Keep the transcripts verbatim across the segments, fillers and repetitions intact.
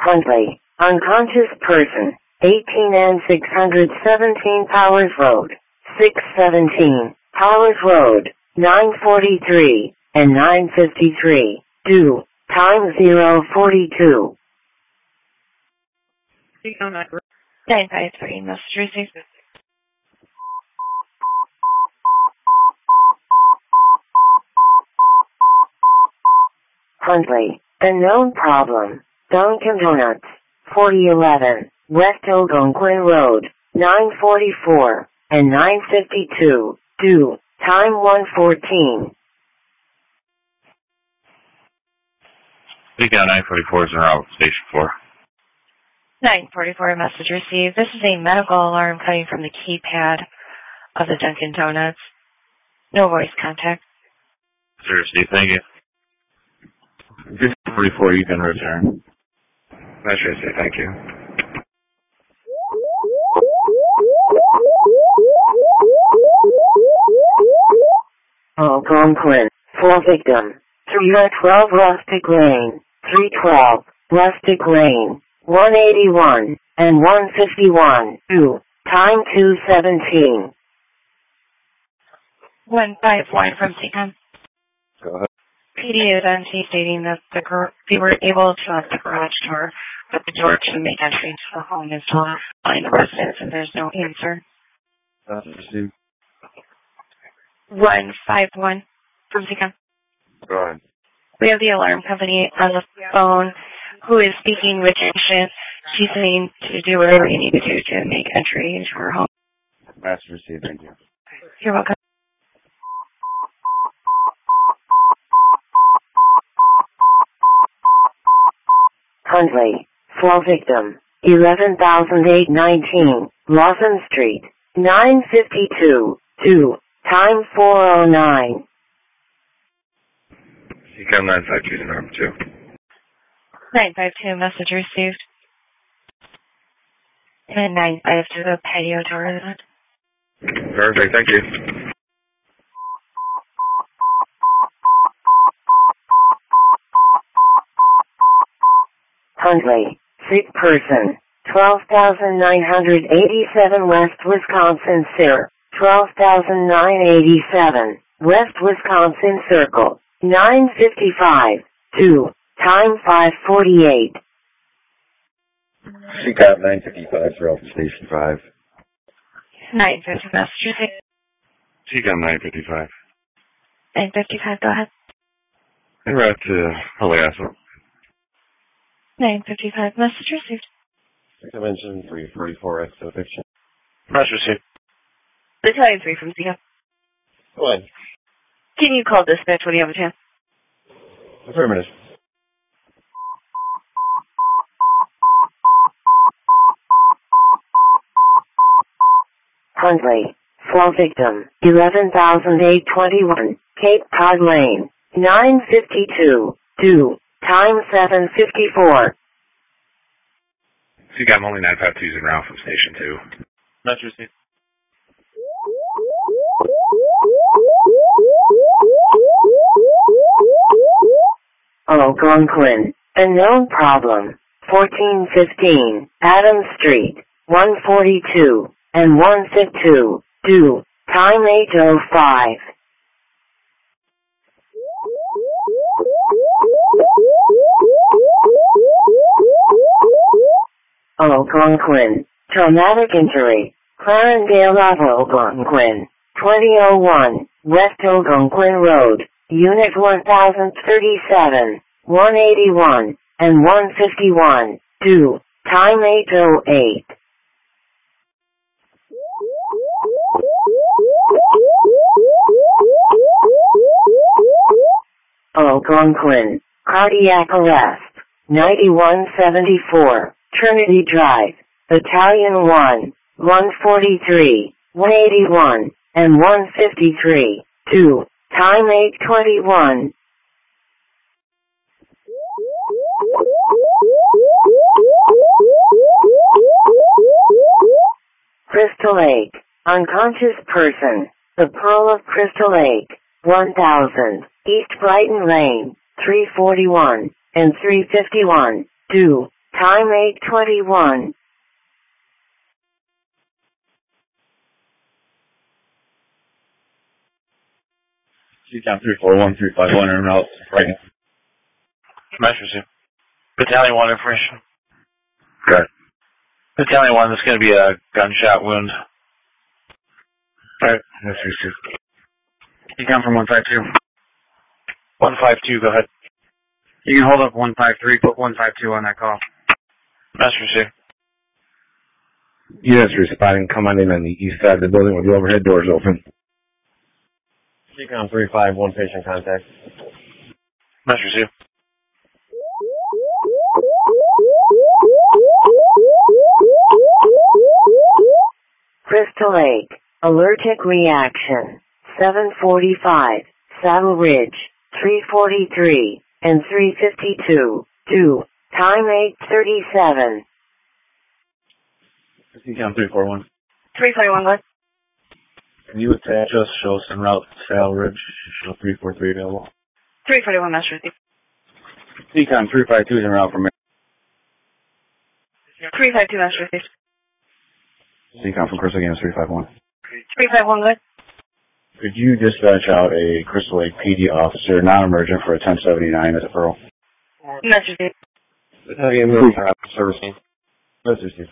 Huntley, unconscious person, eighteen and six hundred seventeen Powers Road, six seventeen, Powers Road, nine forty-three, and nine fifty-three, due, time zero forty-two. nine five three, message received. Huntley, a known problem, Dunkin' Donuts, forty eleven, West Algonquin Road, nine forty-four, and nine fifty-two, due, time one fourteen. Speak out nine forty-four is in route, station four. nine forty-four, message received. This is a medical alarm coming from the keypad of the Dunkin' Donuts. No voice contact. Seriously, thank you. fifty forty-four, you can return. That's right, thank you. Algonquin, for victim, three twelve Rustic Lane, three twelve, Rustic Lane, one eighty-one, and one fifty-one, due, time two seventeen. one five one from C M. Go ahead. P D is on T stating that the gar- they were able to lock the garage door, but the door to make entry into the home is locked by the residence, and there's no answer. That's received. one five one from C M. Go ahead. We have the alarm company on the phone who is speaking with patient. She's saying to do whatever you need to do to make entry into her home. That's received, thank you. You're welcome. Huntley, for victim, eleven thousand eight hundred nineteen, Lawson Street, nine fifty-two, due, time four oh nine. C C O M nine five two is in route two. nine five two, message received. And nine five two, the patio door. Perfect, thank you. Huntley, sick person, twelve thousand nine hundred eighty-seven West Wisconsin Sir, twelve thousand nine hundred eighty-seven, West Wisconsin Circle, nine fifty-five, two, time five forty-eight. C C O M nine fifty-five, route to station five. nine fifty, message received. C C O M nine fifty-five. nine fifty-five, go ahead. En route to Haliasso. nine fifty-five, message received. Dimension three forty-four, exo fiction. That's received. Battalion three from C M. Go ahead. Can you call dispatch when you have a chance? Affirmative. Huntley, for victim, eleven thousand eight hundred twenty-one, Cape Cod Lane, nine fifty-two, due, time seven fifty-four. C C O M only nine five two is en route from station two. That's received. Algonquin, a known problem, fourteen fifteen, Adams Street, one forty-two, and one fifty-two, due, time eight oh five. Algonquin, traumatic injury, Clarendale of Algonquin, twenty oh one, West Algonquin Road, Unit one thousand thirty-seven, one eighty-one, and one fifty-one, due, time eight oh eight. Algonquin, cardiac arrest, ninety-one seventy-four, Trinity Drive, Battalion one, one forty-three, one eighty-one, and one fifty-three, due, time eight twenty-one. Crystal Lake, unconscious person, the Pearl of Crystal Lake, one thousand, East Brighton Lane, three forty-one, and three fifty-one, due, Time eight twenty-one. Seacom three four one three five one en route right now. Match receive. Battalion one information. Good. Battalion one, this is going to be a gunshot wound. Alright, match receive. You come from one five two. one five two, go ahead. You can hold up one five three, put one five two on that call. Match receive. Units responding, come on in on the east side of the building with the overhead doors open. Seacom three five one, patient contact. Match receive. Crystal Lake, allergic reaction, seven forty-five, Saddle Ridge, three forty-three, and three fifty-two, two, time eight thirty-seven. Seacom three four one. three forty-one, what? Can you attach us, show us en route Saddle Ridge, show three four three available? three forty-one, Master Receive. Seacom three five two is en route from three five two, Master Receive. Seacom from Crystal Games three five one. three five one, what? Could you dispatch out a Crystal Lake P D officer, non-emergent, for a ten seventy-nine as a pearl? Master Receive. Battalion moving servicing. Message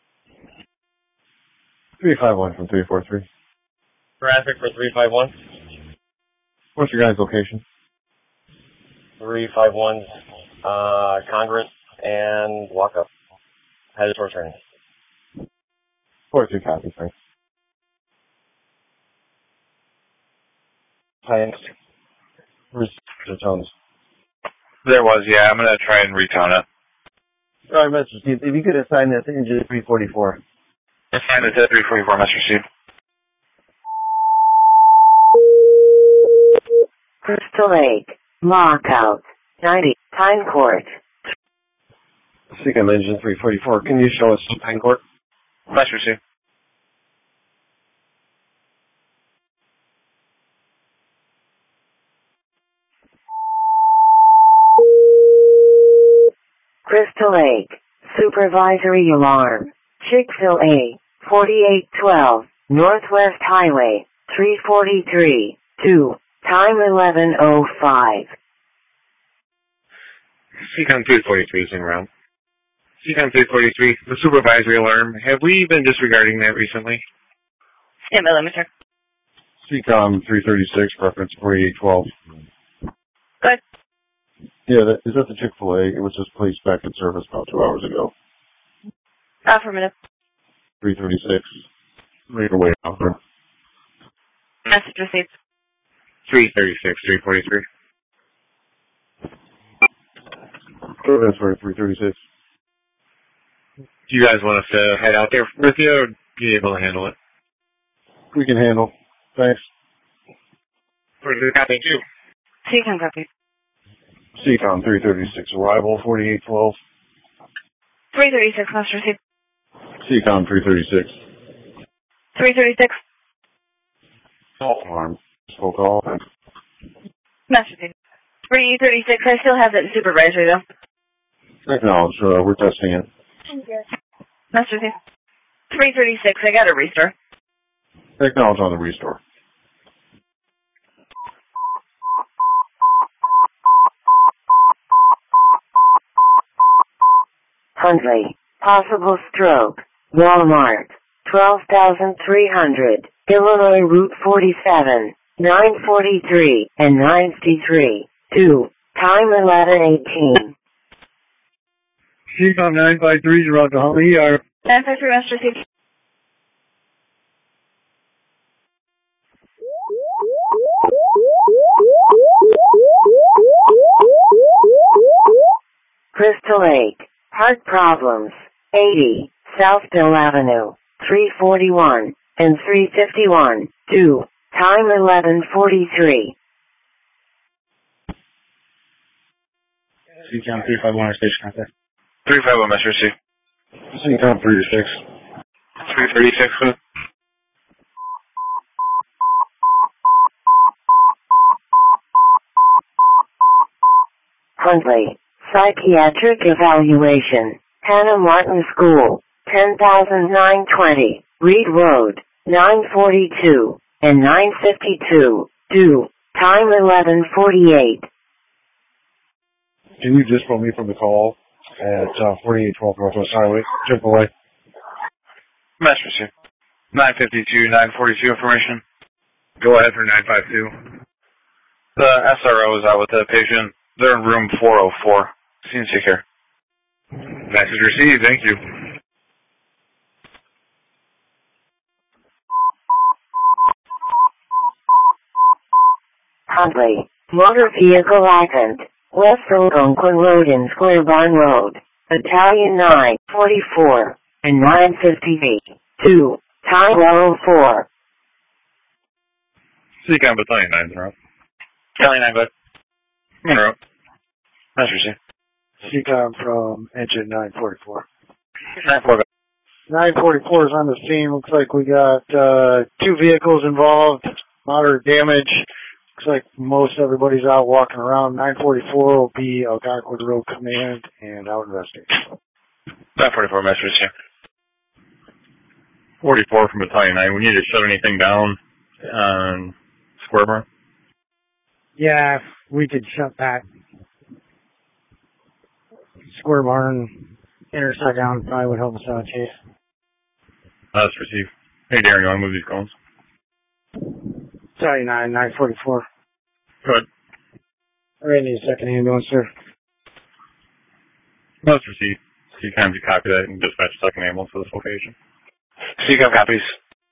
three five one from three four three. Traffic for three five one. What's your guys' location? three five one, uh, Congress and walk up. Headed towards training. four three copy, thanks. Thanks. The tones. There was, yeah, I'm going to try and retone it. Alright, Mister Steve, if you could assign that to engine three forty-four. Assign it to three forty-four, Master Receive. Crystal Lake, lockout, ninety, time court. Seacom engine three forty-four, can you show us time court? Master Receive. Crystal Lake, supervisory alarm, Chick-fil-A, forty-eight twelve, Northwest Highway, three forty-three, two, time eleven oh five. Seacom three forty-three is en route. Seacom three forty-three, the supervisory alarm. Have we been disregarding that recently? Stand by, let me check. Seacom three thirty-six, reference forty-eight twelve. Good. Yeah, that, is that the Chick-fil-A? It was just placed back in service about two hours ago. Affirmative. three thirty-six. Right away out there. Message received. three thirty-six, three forty-three. Service for three thirty-six. Do you guys want us to head out there with you, or are you able to handle it? We can handle. Thanks. For the copy too. Seacom copy. Seacom three thirty-six, arrival forty-eight twelve. three thirty-six, Master Receive. Seacom three thirty-six. three thirty-six. False alarm. Spoke all. Master Receive. three thirty-six, I still have that in supervisory though. Acknowledge, uh, we're testing it. Master Receive. three thirty-six, I got a restore. Acknowledge on the restore. Huntley, possible stroke, Walmart, twelve thousand three hundred, Illinois Route forty-seven, nine forty-three and ninety-three, two, time eleven eighteen. Seacom nine five three is around the Huntley E R. nine five three, Master Receive. Crystal Lake, heart problems, eighty, Southville Avenue, three forty-one, and three fifty-one, two, time eleven forty-three. Seacom three five one, our station contact. three five one, Master Receive. Seacom three thirty-six. three thirty-six, good. Huntley, psychiatric evaluation, Hannah Martin School, ten thousand nine twenty, Reed Road, nine forty-two, and nine fifty-two, due, time eleven forty-eight. Can you disable me from the call at uh, forty-eight twelve Northwest Highway, Chick-fil-A? Match receive. nine fifty-two, nine forty-two information. Go ahead for nine five two. The S R O is out with the patient. They're in room four oh four. Seems secure. Message received. Thank you. Huntley, motor vehicle accident, West Algonquin Road and Square Barn Road, Battalion nine forty-four, and nine fifty-two, time one oh four. Seacom Battalion nine, they're up. Battalion nine, go ahead. They're up. Match receive. Seacom from engine nine forty-four. nine four, nine forty-four is on the scene. Looks like we got uh, two vehicles involved, moderate damage. Looks like most everybody's out walking around. nine forty-four will be Algonquin Road Command and out investigating. nine forty-four, match receive. forty-four from Battalion nine. We need to shut anything down on Square Barn? Yeah, if we could shut that Square Barn intersect down, probably would help us out, Chase. That's received. Hey, Darren, you want to move these cones? Sorry, nine, nine forty-four. Go ahead. I really need a second ambulance, sir. That's received. Seacom, you copy that and dispatch a second ambulance to this location. Seacom copies.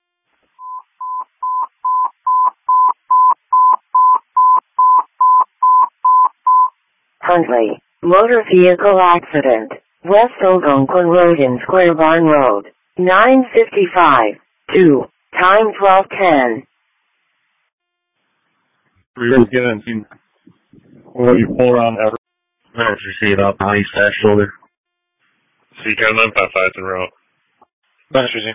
Huntley, motor vehicle accident, West Algonquin Road and Square Barn Road, nine fifty-five, two, time twelve ten. We're going to get in and will you pull around ever? That's received out on east side shoulder. Seacom nine five five to route. That's received.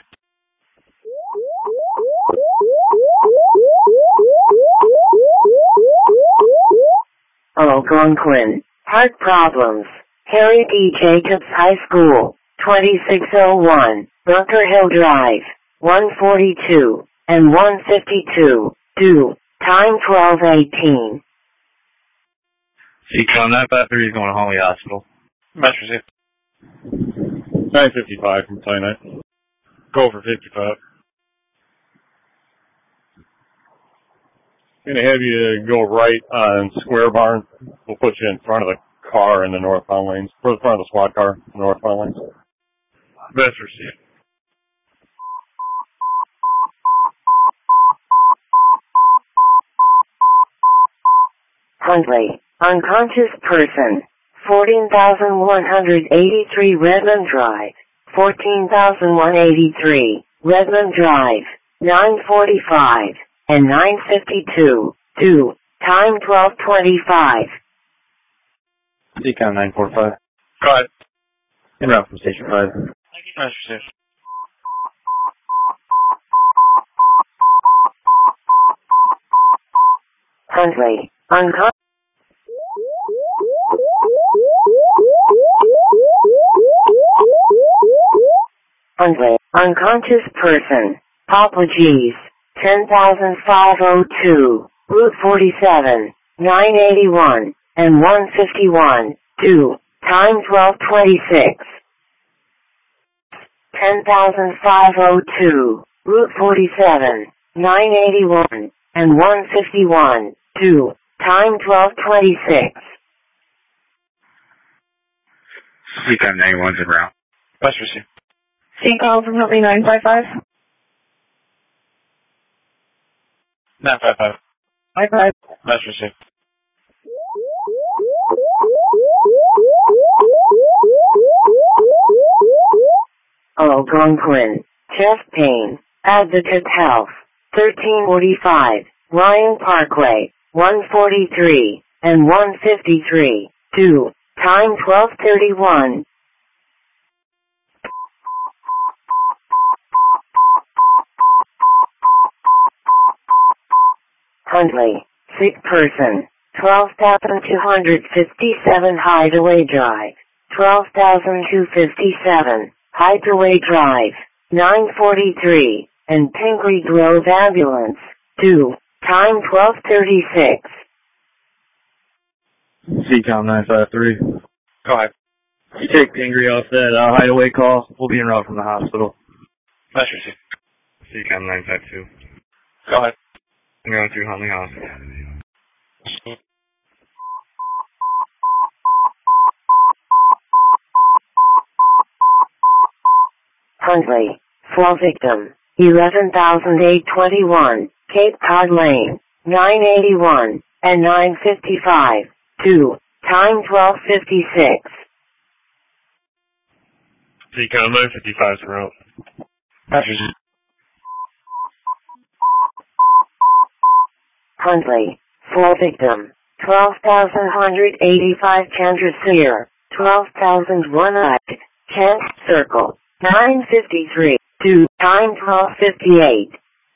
Algonquin, heart problems, Harry D. Jacobs High School, twenty-six oh one, Bunker Hill Drive, one forty-two, and one fifty-two, due, time twelve eighteen. Seacom nine five three is going to Holly Hospital. Match received. nine fifty-five from Battalion nine. Go for fifty-five. Going to have you go right on Square Barn. We'll put you in front of the car in the northbound lanes. For the front of the squad car in the northbound lanes. Best received. Huntley, unconscious person, fourteen thousand one hundred eighty-three Redmond Drive, fourteen thousand one hundred eighty-three Redmond Drive, nine forty-five. And nine fifty-two, due, time twelve twenty-five. Seacom nine forty-five. Go ahead. En route from Station five. Match received. Huntley, unconscious. Huntley, unconscious person, Papa G's. ten thousand five oh two, Route forty-seven, nine eighty-one, and one fifty-one, due, time twelve twenty-six. ten thousand five oh two, Route forty-seven, nine eighty-one, and one fifty-one, due, time twelve twenty-six. Seacom ninety-one's en route. Best received. Seacom from Huntley nine five five. nine five five. nine five. Match received. Algonquin, chest pain, Advocate Health, thirteen forty-five, Ryan Parkway, one forty-three, and one fifty-three, due, time twelve thirty-one. Huntley, sick person, twelve thousand two hundred fifty-seven Hideaway Drive, twelve thousand two hundred fifty-seven, Hideaway Drive, nine forty-three, and Pingree Grove Ambulance, two, time twelve thirty-six. C COM nine five three. Go ahead. You take Pingree off that uh, Hideaway call. We'll be en route from the hospital. That's received. C COM nine five two. Go ahead. I'm going through Huntley Hospital. Huntley, fall victim, eleven thousand eight hundred twenty-one, Cape Cod Lane, nine eighty-one, and nine fifty-five, two, time twelve fifty-six. C COM nine fifty-five is en route. That's received. Huntley, fall victim, twelve thousand one hundred eighty-five Chandrasekhar, twelve thousand one hundred, Kent Circle, nine fifty-three, two, time twelve fifty-eight.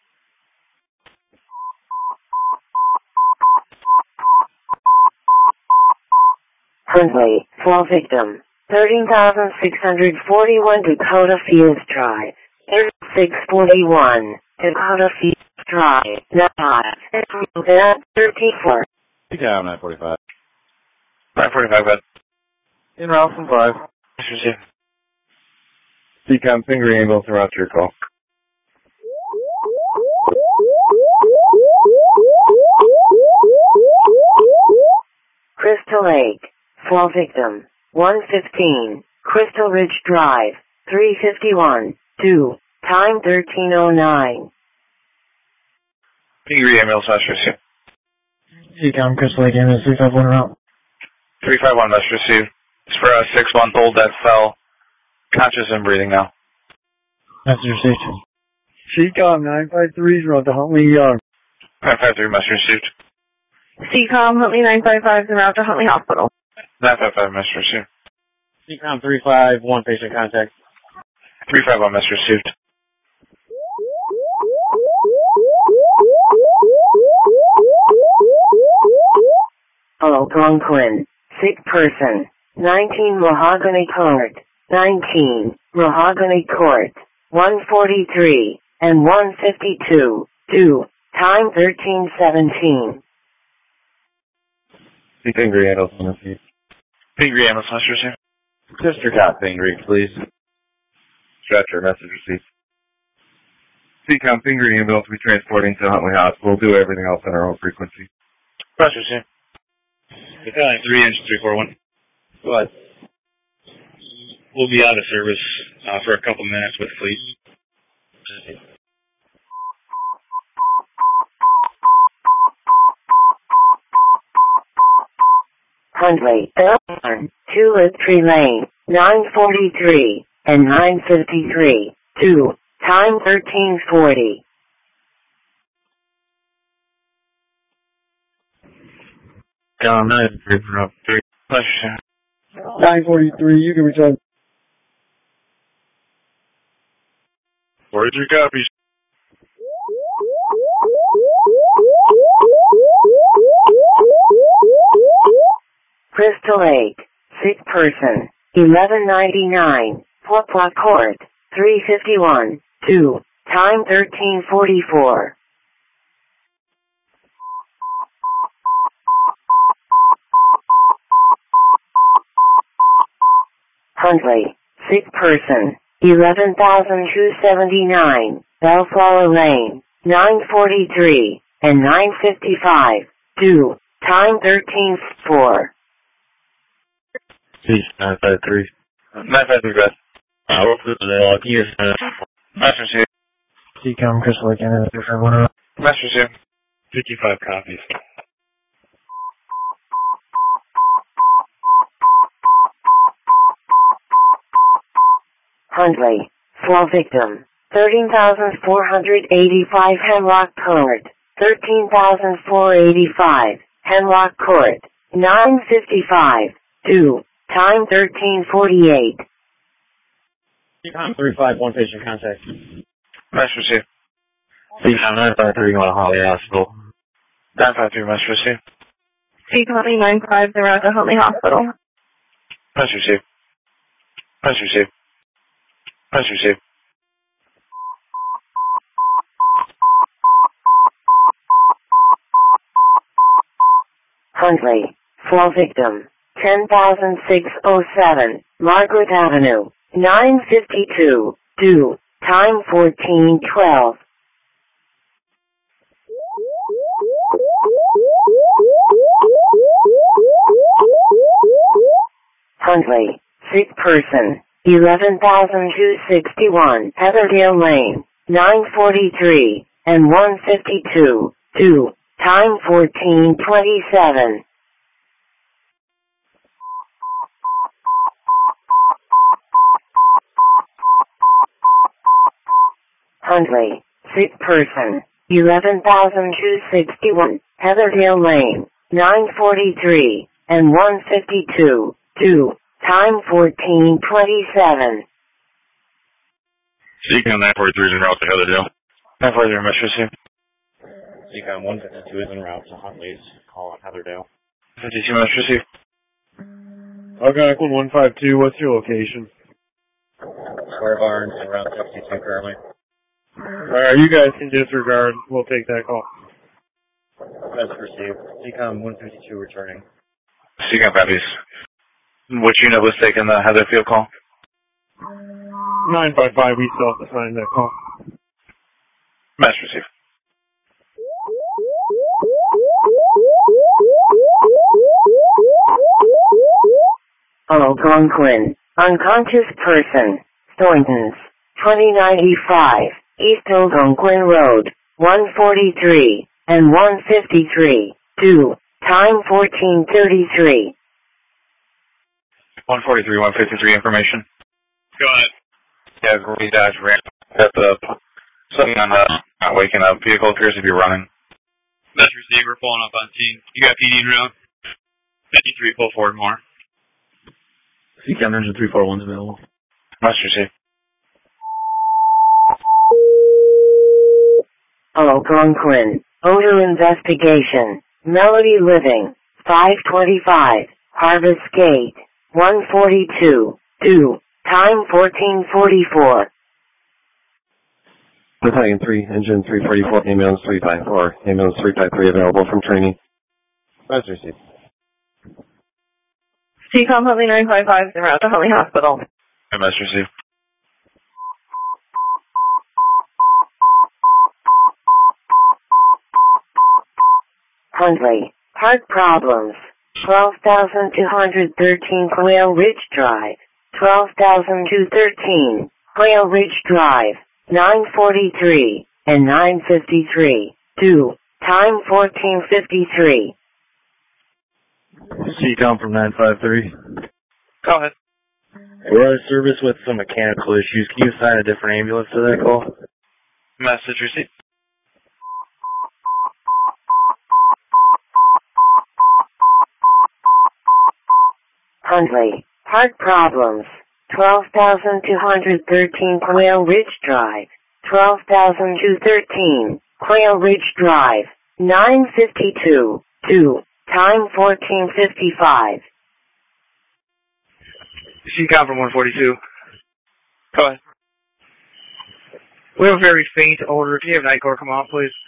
Huntley, fall victim, thirteen thousand six hundred forty-one Dakota Fields Drive, thirty-six forty-one, Dakota Fields Drive, nine, thirty-four. C COM nine forty-five. nine forty-five, go ahead. In route from five. That's received. C COM Pingree ambulance en route to your call. Crystal Lake, fall victim, one fifteen, Crystal Ridge Drive, three fifty-one, two, time thirteen oh nine. Pingree ambulance, that's received. C COM Crystal Lake Ambulance three five one route. three five one, that's received. It's for a six-month-old that fell conscious and breathing now. That's received. C COM nine five three is route to Huntley Yard. nine five three, message received. C COM Huntley nine five five is en route to Huntley Hospital. nine five five, message received. C COM three five one, patient contact. three five one, message received. Algonquin, sick person, nineteen Mahogany Court, nineteen, Mahogany Court, one forty-three, and one fifty-two, two, time thirteen seventeen. C Pingree ambulance on the seat. Pingree ambulance, message received. Sister Cop Pingree, please. Stretcher, message received. C COM Pingree ambulance will be transporting to Huntley Hospital. We'll do everything else on our own frequency. Message received. Battalion three, engine three four one. Go ahead. We'll be out of service uh, for a couple minutes with fleet. Huntley, Elkhorn, Tulip Tree Lane, nine forty-three, and nine fifty-three, two, time thirteen forty. COM nine three route three. Message received. nine forty-three, you can return. forty-three copies. Crystal Lake, sick person, eleven ninety-nine, Pawpaw Court, three fifty-one, two, time thirteen forty-four. Huntley, sick person, eleven thousand two hundred seventy-nine, Bellflower Lane, nine forty-three, and nine fifty-five, two, time thirteen four. C nine five three. nine five three, go ahead. Uh, we'll put the lock here. Message received. C COM Crystal Lake Ambulance three five one route. Message received. fifty-five copies. Huntley, fall victim, thirteen thousand four hundred eighty-five Hemlock Court, thirteen thousand four hundred eighty-five Hemlock Court, nine fifty-five, two, time thirteen forty-eight. C COM three five one, patient contact. Message received. C COM nine five three, going to Huntley Hospital. nine five three, message received. C COM nine five is en route to Huntley Hospital. Message received. Message received. Message received. Huntley, fall victim, ten thousand six hundred seven, Margaret Avenue, nine fifty-two, due, time fourteen twelve. Huntley, sick person, eleven thousand two hundred sixty-one, Heatherdale Lane, nine forty-three, and one fifty-two, due, time fourteen twenty-seven. Huntley, sick person, eleven thousand two hundred sixty-one, Heatherdale Lane, nine forty-three, and one fifty-two, due, time fourteen twenty-seven. Seacom nine forty-three is en route to Heatherdale. nine forty-three, message received. Seacom one fifty-two is en route to Huntley's call on Heatherdale. fifty-two, message received. Algonquin one five two, what's your location? Square Barns en route to fifty-two currently. Alright, you guys can disregard. We'll take that call. Message received. Seacom one fifty-two returning. Seacom copies. Which unit was taking the Heatherfield call? nine five five, we self-assigned that call. Message received. Algonquin, unconscious person, Thornton's, twenty ninety-five, East Algonquin Road, one forty-three, and one fifty-three, due, time fourteen thirty-three. one forty-three, one fifty-three information. Go ahead. Yeah, Green Dodge ran. Got the, something on the, not waking up. Vehicle appears to be running. Message received. We're pulling up on scene. You got P D route. fifty-three, pull forward more. Seacom engine three four one is available. Message received. Algonquin, odor investigation, Melody Living, five twenty-five, Harvest Gate, one forty-two, due, time fourteen forty-four. Battalion three, engine three forty-four, ambulance three five four, ambulance three five three available from training. Message received. Seacom Huntley nine five five, en route to Huntley Hospital. Message received. Huntley, heart problems, twelve thousand two hundred thirteen Quail Ridge Drive, twelve thousand two hundred thirteen Quail Ridge Drive, nine forty-three, and nine fifty-three, due, time fourteen fifty-three. Seacom from nine five three. Go ahead. We're out of service with some mechanical issues. Can you assign a different ambulance to that call? Message received. Huntley, heart problems, twelve thousand two hundred thirteen Quail Ridge Drive, twelve thousand two hundred thirteen Quail Ridge Drive, nine fifty-two, due, time fourteen fifty-five. Seacom from one forty-two. Go ahead. We have a very faint odor. Can you have Night Corps come out, please?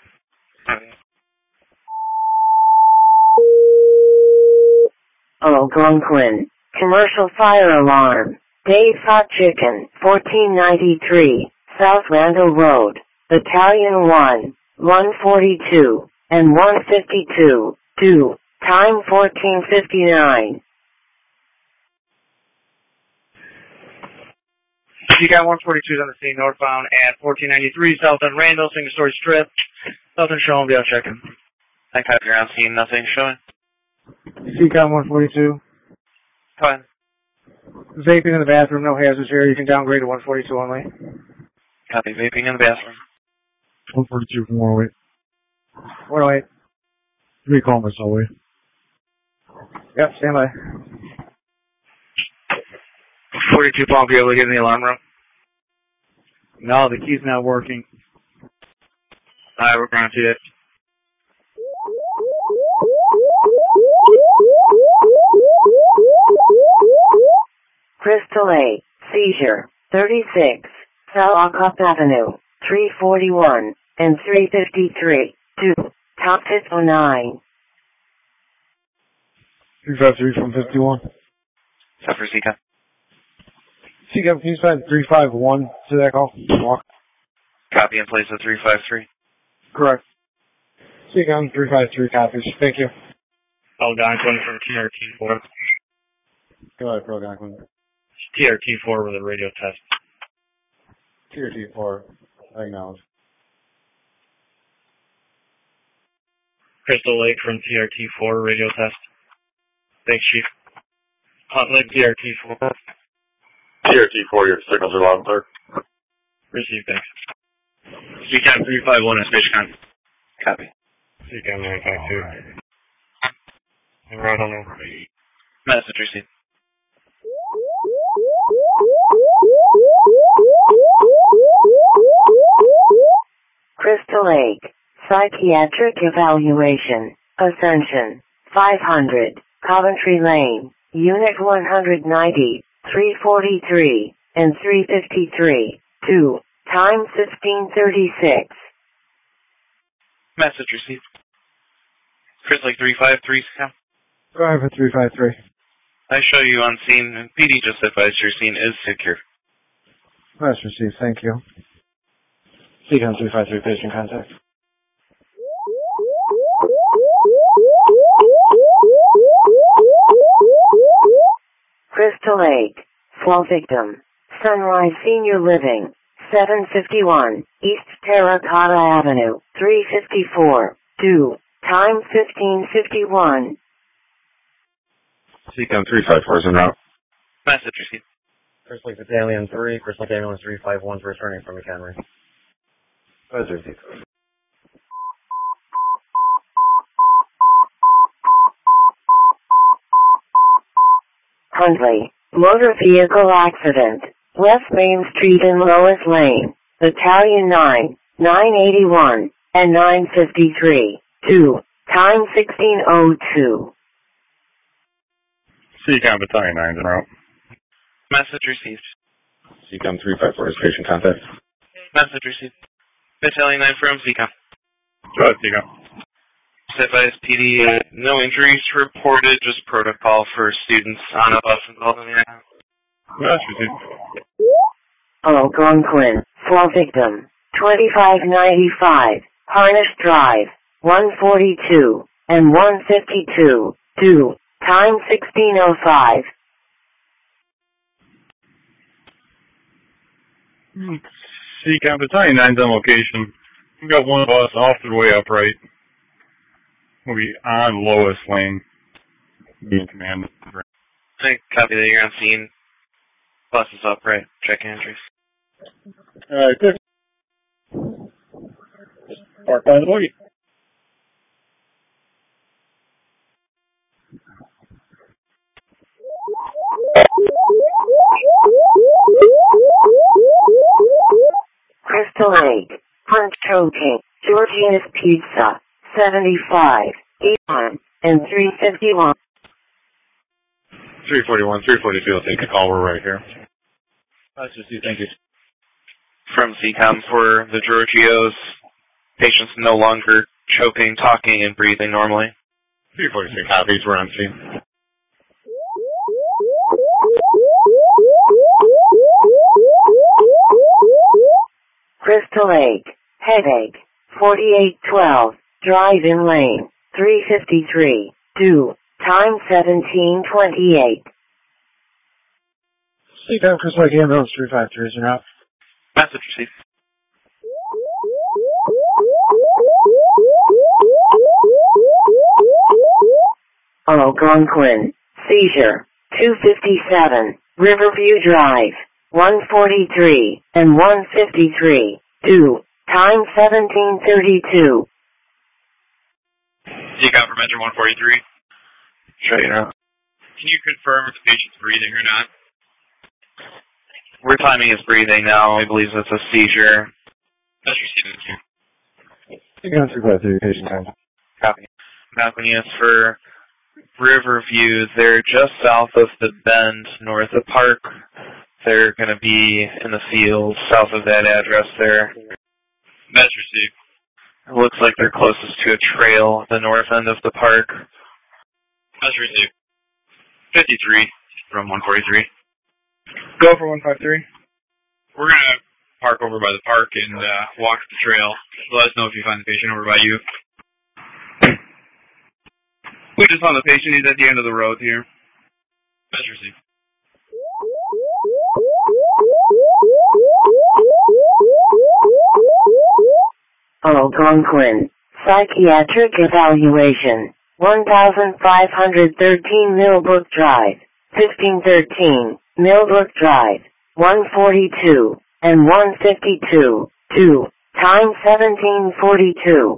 Algonquin, commercial fire alarm, Dave's Hot Chicken, fourteen ninety-three, South Randall Road, Battalion one, one forty-two, and one fifty-two, due, time fourteen fifty-nine. Seacom one forty-two is on the scene, northbound at fourteen ninety-three, south on Randall, single story strip, southern Sean, be out checking. I got you're on scene, nothing showing. Seacom one forty-two. Go ahead. Vaping in the bathroom, no hazards here. You can downgrade to one forty-two only. Copy, vaping in the bathroom. one forty-two from one oh eight. one oh eight. Recall myself, wait. Yep, stand by. forty-two Palm, be able to get in the alarm room? No, the key's not working. Alright, we're going to see it. Chris Crystal Lake, seizure, thirty-six, Salakop Avenue, three forty-one, and three fifty-three, two, Top Fifth oh nine. three five three from fifty-one. Except for Seacom. Seacom, can you send three five one to that call? Walk. Copy in place of three five three. Correct. Seacom, three five three copies. Thank you. Algonquin from T R T four. Go ahead, Pro Algonquin. T R T four with a radio test. T R T four, I acknowledge. Crystal Lake from T R T four, radio test. Thanks, Chief. Hot Lake, T R T four. T R T four, your signals are loud and clear. Received, thanks. C CAM three five one is Fishcon. Copy. C CAM nine five two. Right on there. Message received. Crystal Lake, psychiatric evaluation, Ascension, five hundred, Coventry Lane, Unit one ninety, three forty-three, and three fifty-three, two, time fifteen thirty-six. Message received. Crystal Lake three five three, C CAM. Go ahead for three five three. I show you on scene, and P D just advised your scene is secure. That's received, thank you. Seacom three five three, patient contact. Crystal Lake, fall victim, Sunrise Senior Living, seven fifty-one, East Terracotta Avenue, three fifty-four, two, time fifteen fifty-one. Seacom three five four is en route. Message received. Crystal Lake Battalion three, Crystal Lake Ambulance three five one is returning from McHenry. That's received. Huntley, motor vehicle accident, West Main Street and Lois Lane, Battalion nine, nine eighty-one, and nine fifty-three, two, time sixteen oh two. Seacom Battalion nine is en route. Message received. Seacom three five four is patient contact. Message received. Battalion nine from Seacom. Go ahead, Seacom. Advised P D, uh, no injuries reported, just protocol for students on a bus involved in the accident. That's received. Algonquin, fall victim, twenty-five ninety-five, Harnish Drive, one forty-two, and one fifty-two, two, time sixteen oh five. Seacom Battalion nine's on location. We've got one bus off the way upright. We'll be on Lois Lane. Be in command. I copy that you're on scene. Bus is upright. Check entries. Alright, good. Park by the way. Crystal Lake, Punch Choking, Georgia's Pizza, seventy-five, eighty-one, and three fifty-one. three forty-one, three forty-two will take a call. We're right here. That's just you. Thank you. From Seacom for the Giorgios, patients no longer choking, talking, and breathing normally. three forty-three copies. We're on scene. Crystal Lake, Headache, forty-eight twelve, Drive-In Lane, three fifty-three, two, time seventeen twenty-eight. Seacom Crystal Lake Ambulance three five three is en route. Message received. Algonquin, seizure, two fifty-seven, Riverview Drive, one forty-three, and one fifty-three, two, time seventeen thirty-two. Seacom for Metro one forty-three. Show you now. Can you confirm if the patient's breathing or not? We're timing his breathing now. I believe it's a seizure. That's received. Seacom three five three, patient contact. Copy. Malcolm, yes, for Riverview. They're just south of the bend, north of Park. They're going to be in the field south of that address there. That's received. It looks like they're closest to a trail at the north end of the park. That's received. fifty-three from one forty-three. Go for one five three. We're going to park over by the park and uh, walk the trail. Let us know if you find the patient over by you. We just found the patient. He's at the end of the road here. That's received. Algonquin. Psychiatric evaluation. one thousand five hundred thirteen Millbrook Drive. fifteen thirteen Millbrook Drive. one forty-two and one fifty-two. two. Time seventeen forty-two.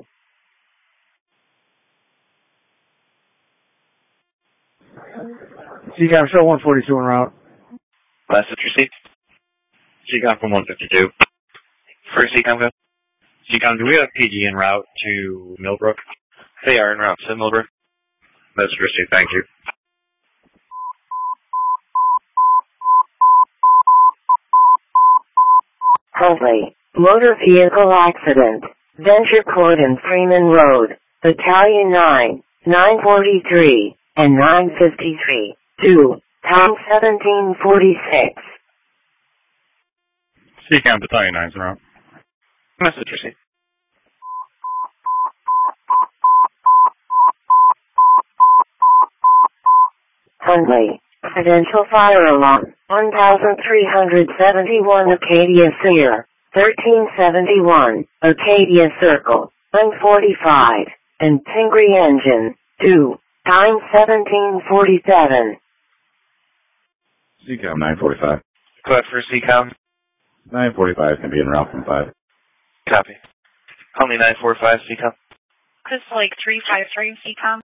C CAM show one forty-two en route. Message received. C COM from one fifty-two. First C COM go. C COM, do we have P G en route to Millbrook? They are en route to Millbrook. Message received, thank you. Huntley. Motor vehicle accident. Venture Court and Freeman Road. Battalion nine. nine forty-three and nine fifty-three. two. Time seventeen forty-six. C CAM Battalion nine's en route. Message received. Huntley. Residential fire alarm. one thousand three hundred seventy-one Acadia Sear. thirteen seventy-one. Acadia Circle. one forty-five. And Pingree Engine. two. Time seventeen forty-seven. C COM nine forty-five. Go ahead for C COM. nine forty-five can be en route from five. Copy. Only nine forty-five C COM. Chris Lake three five three C COM.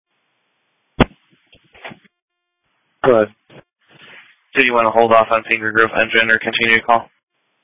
Go ahead. Do you want to hold off on Finger Grove Engine or continue to call?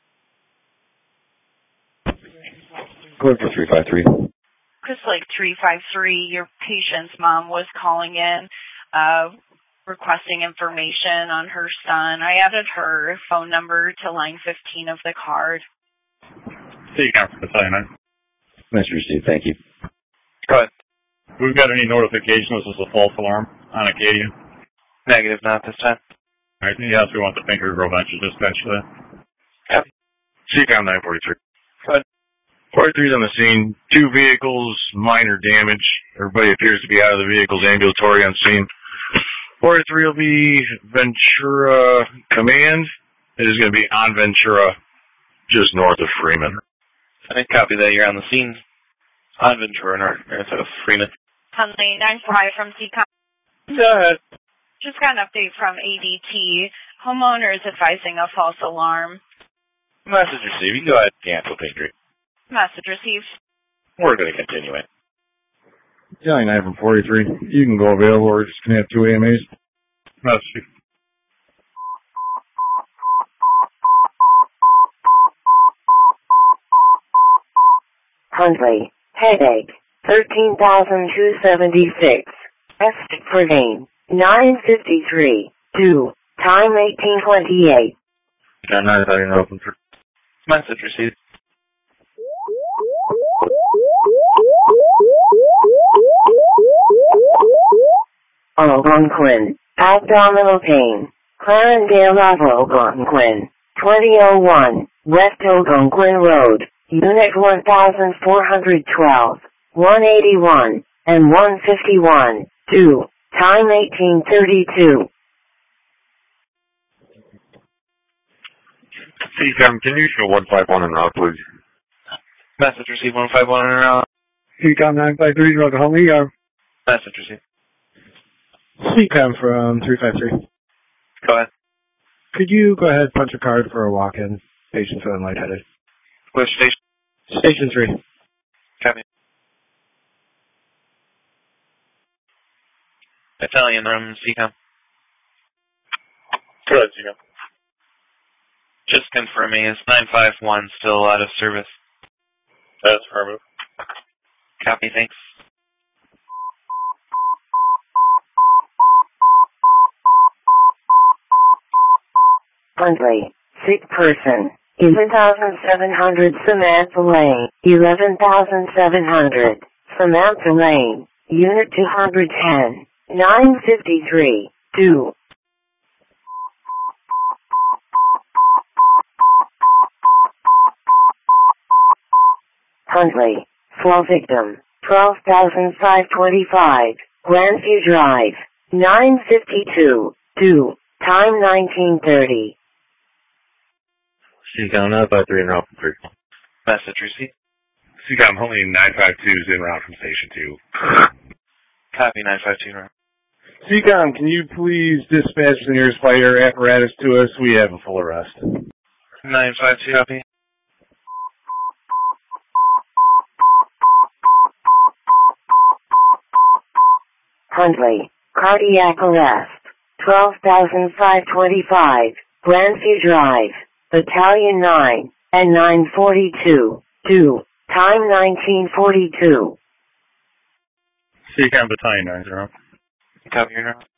Go ahead for three five three. Chris Lake three five three, your patient's mom was calling in, uh, requesting information on her son. I added her phone number to line fifteen of the card. C COM from Battalion nine. Message received, thank you. Go ahead. We've got any notification this is a false alarm on Acadia? Negative, not this time. All right, yes, we want the Finger Grove Engine dispatch for that. Copy. C COM nine forty-three. Go ahead. forty-three's on the scene. Two vehicles, minor damage. Everybody appears to be out of the vehicles, ambulatory on scene. forty-three will be Ventura Command. It is going to be on Ventura, just north of Freeman. I copy that. You're on the scene. On Ventura, north of Freeman. Huntley nine four five from C COM. Go ahead. Just got an update from A D T. Homeowner is advising a false alarm. Message received. You can go ahead and cancel Pingree. Message received. We're going to continue it. Battalion nine from forty-three. You can go available or just can have two A M As. Message. Huntley. Headache. thirteen thousand two hundred seventy-six. Estate for name. nine fifty-three. two. Time eighteen twenty-eight. I'm not having open for Message received. Algonquin. Abdominal pain. Clarendale Ave Algonquin. twenty oh one. West Algonquin Road. Unit one thousand four hundred twelve. one eighty-one. And one fifty-one. two. Time eighteen thirty-two. C COM, can you show one five one en route, please? Message received. one five one en route. C COM nine five three, Roger Huntley. Uh, Message received. C COM from three five three. Go ahead. Could you go ahead and punch a card for a walk-in? Patient feeling lightheaded. Which station? Station three. Copy. Battalion from C COM. Go ahead, C COM. Just confirming, is nine five one still out of service? That's affirmative. Copy, thanks. Huntley, sick person, eleven thousand seven hundred Samantha Lane, eleven thousand seven hundred, Samantha Lane, Unit two hundred ten, nine fifty-three, two. Huntley, fall victim, twelve thousand five hundred twenty-five, Grandview Drive, nine fifty-two, two, time nineteen thirty. C-Com nine five three and route from three. Message received. C-Com Huntley nine five two is en route from Station two. Copy nine five two route. C-Com, can you please dispatch the nearest fire apparatus to us? We have a full arrest. nine five two, copy. Huntley, cardiac arrest, twelve thousand five hundred twenty-five, Grandview Drive, Battalion nine, and nine forty-two, two, time nineteen forty-two. C-Com Battalion nine zero. Copy your now.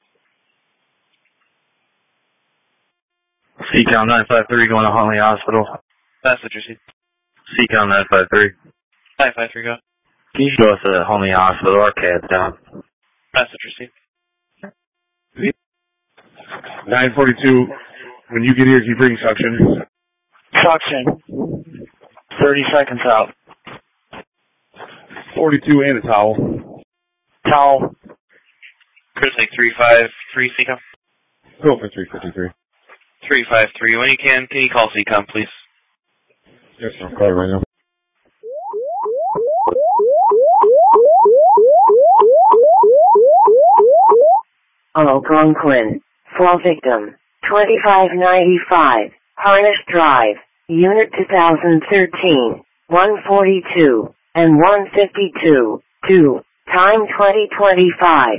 C-Com nine five three going to Huntley Hospital. Message received. C-Com nine five three. nine five three, go. Can you show us at Huntley Hospital? Our cab's down. Message received. nine forty-two, when you get here, can you bring suction? Suction. thirty seconds out. forty-two and a towel. Towel. Chris Lake three five three, C-Com. Go for three fifty-three. three five three, when you can, can you call C-Com, please? Yes, sir. I'm calling right now. Algonquin, fall victim, twenty-five ninety-five, Harnish Drive, Unit two thousand thirteen, one forty-two, and one fifty-two, two, time twenty twenty-five.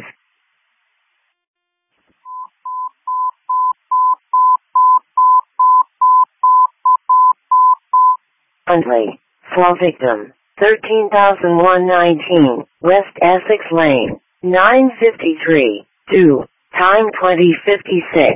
Huntley, fall victim, thirteen thousand one hundred nineteen, West Essex Lane, nine fifty-three, two, time twenty fifty-six.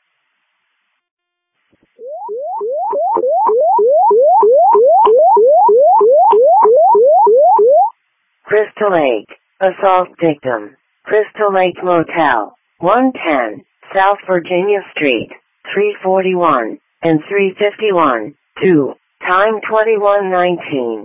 Crystal Lake, assault victim, Crystal Lake Motel, one ten, South Virginia Street, three forty-one, and three fifty-one, two, time twenty-one nineteen.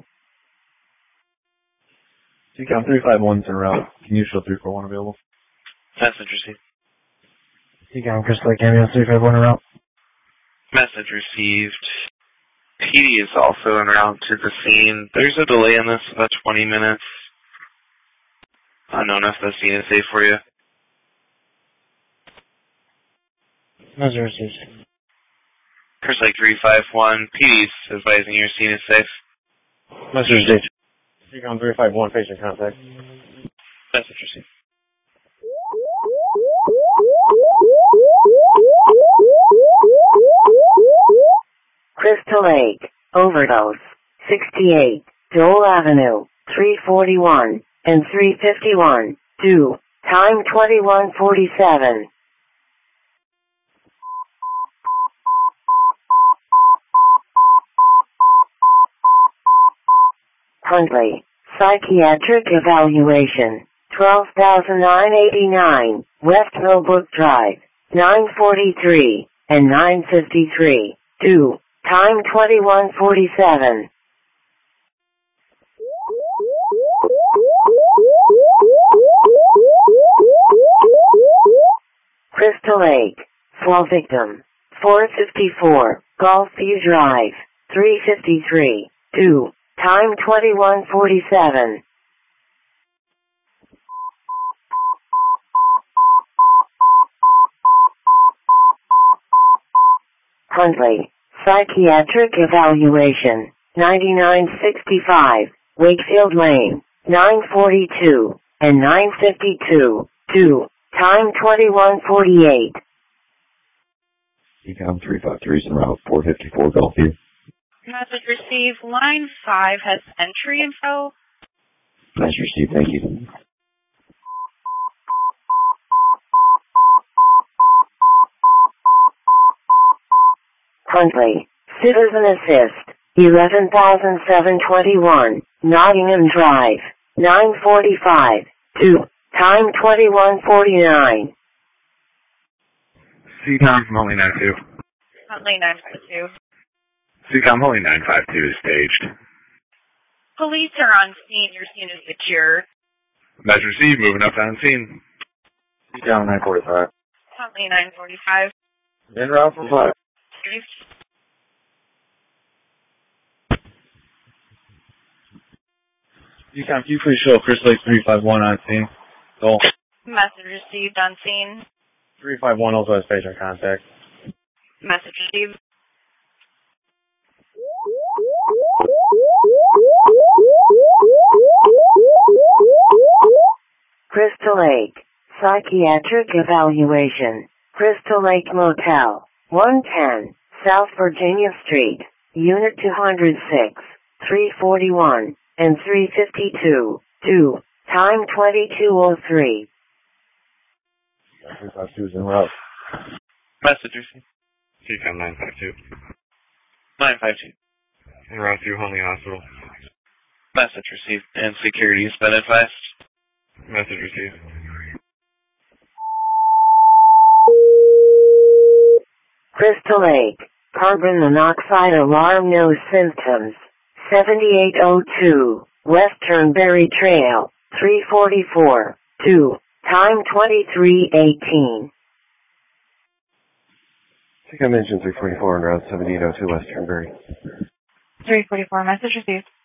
C-Com three five one's en route. Can you show three four one available? Message received. C-Com Crystal Lake Ambulance three five one en route. Message received. P D is also en route to the scene. There's a delay in this, about twenty minutes. Unknown if the scene is safe for you. Message received. Chris Lake three five one, P D's advising your scene is safe. Message received. C-Com three five one, patient contact. Message received. Crystal Lake, overdose, sixty-eight, Dole Avenue, three forty-one, and three fifty-one, two, time twenty-one forty-seven. Huntley, psychiatric evaluation, twelve thousand nine hundred eighty-nine, West Millbrook Drive, nine forty-three, and nine fifty-three, two, time twenty-one forty-seven. Crystal Lake, fall victim, four fifty-four, Golfview Drive, three fifty-three, two, time twenty-one forty-seven. Huntley, psychiatric evaluation, ninety-nine sixty-five, Wakefield Lane, nine forty-two, and nine fifty-two, two, time twenty-one forty-eight. C-Com three five three is en route, four fifty-four Golfview. Message received. Line five has entry info. Message received, thank you. Huntley, Citizen Assist, eleven thousand seven hundred twenty-one, Nottingham Drive, nine forty-five, two, time twenty-one forty-nine. C COM from Huntley nine two. Huntley nine five two. C COM Huntley nine five two is staged. Police are on scene. Your scene is secure. Message received, moving up on scene. C COM nine forty-five. Huntley nine forty-five. En route for five. C COM, can you please show Chris Lake three five one on scene? Go. Message received on scene. three five one also has patient contact. Message received. Crystal Lake, psychiatric evaluation. Crystal Lake Motel, one ten, South Virginia Street, Unit two oh six, three forty-one, and three fifty-two, two, time twenty-two oh three. three five two is en route. Message received. C COM nine five two. nine five two. En route to Huntley Hospital. Message received. And security has been advised. Message received. Crystal Lake, carbon monoxide alarm, no symptoms. seventy-eight oh two, West Turnberry Trail, three forty-four, two, time twenty-three eighteen. C COM Engine three forty-four en route seventy-eight oh two West Turnberry. three forty-four, message received.